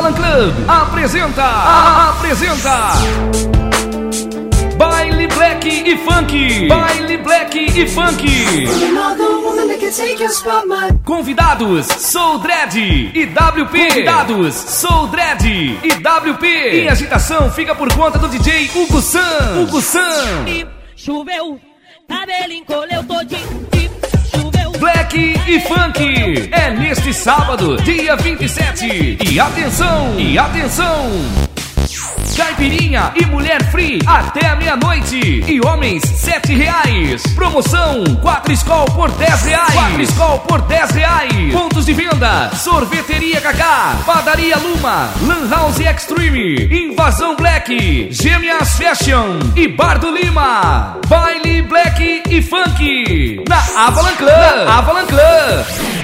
Avalan Club apresenta Baile Black e Funk. Baile Black e Funk. Convidados Soul Dread e WP. Convidados Soul Dread e WP. E a agitação fica por conta do DJ Hugo San. Hugo San. Choveu, cabelo encolheu todinho. Black e Funk é neste sábado, dia 27. E atenção! Caipirinha e mulher free até a meia-noite. E homens, R$7. Promoção 4 Skol por R$10. 4 Skol por R$10. Pontos de venda: Sorveteria Kaká, Padaria Luma, Lan House Extreme, Invasão Black, Gêmeas Fashion e Bar do Lima. Baile Black e Funk na Avalan Club.